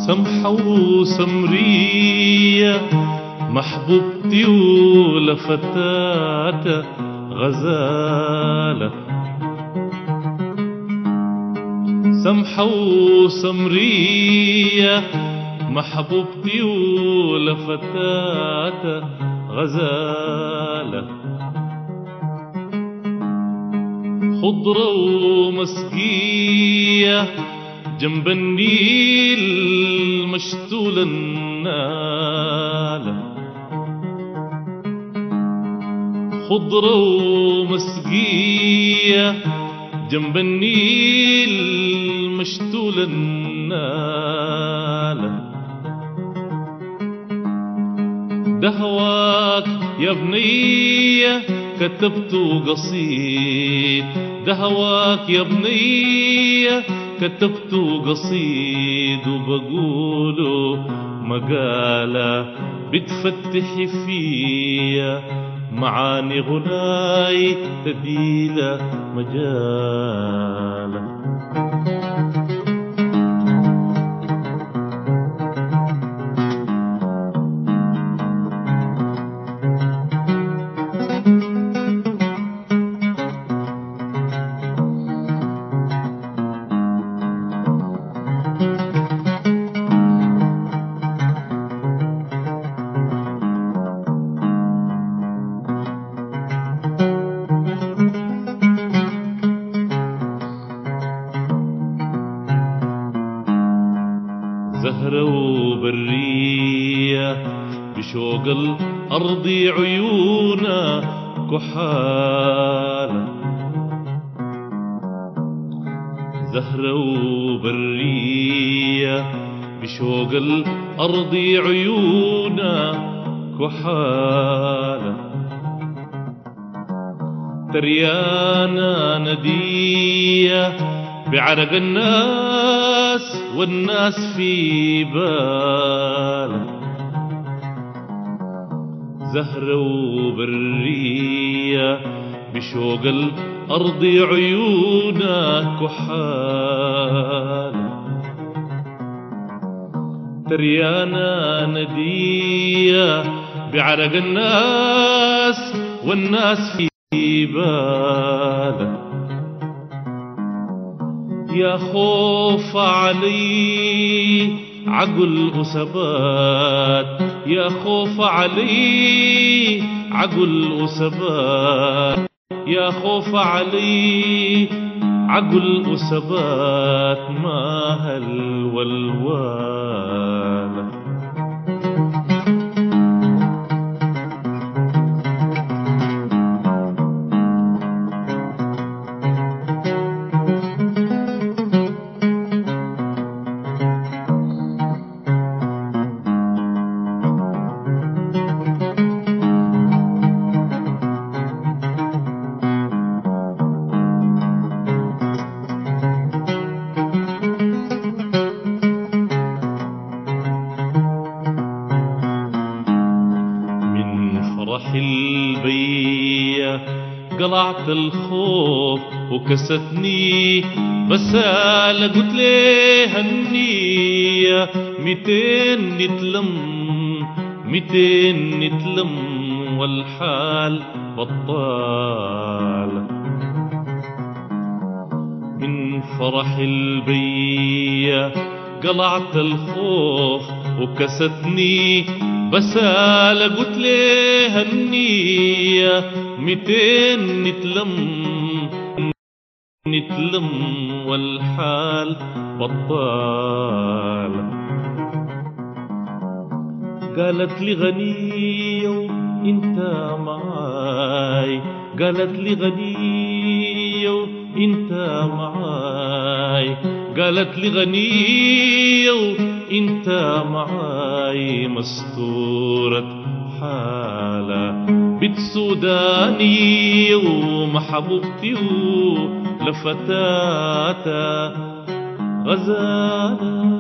سمحة وسمرية محبوبتي ولفتاة غزالة. سمحة وسمرية محبوبتي ولفتاة غزالة. خضرة ومسقية جنب النيل مشتولة النالة. خضرة ومسقية جنب النيل مشتولة النالة. ده هواك يا بنية كتبت قصيد. ده هواك يا بنية كتبت قصيد وبقوله مقالة بتفتحي فيا معاني غناي تديلة مجالة. زهرة وبرية بشوق الأرض عيونا كحالة. زهرة وبرية بشوق الأرض عيونا كحالة. تريانا ندية بعرق الناس والناس في باله. زهرة وبرية بشوق الأرض عيونا كحالة. تريانا ندية بعرق الناس والناس في باله. يا خوف علي عقل أسبات. يا خوف علي عقل أسبات. يا خوف علي عقل أسبات ما هالولوالة. فرح البية قلعت الخوف وكستني بسالة قلت ليها النية 200 نتلم 200 نتلم والحال بطالة. من فرح البية قلعت الخوف وكستني بسالة قلت ليها النية 200 نتلم نتلم والحال بطالة. قالت لي غنية وانت معاي. قالت لي غنية وانت معاي. قالت لي غنية وانت معاي مستورة حالة. بنت سودانية ومحبوبتي ولفتاة غزالة.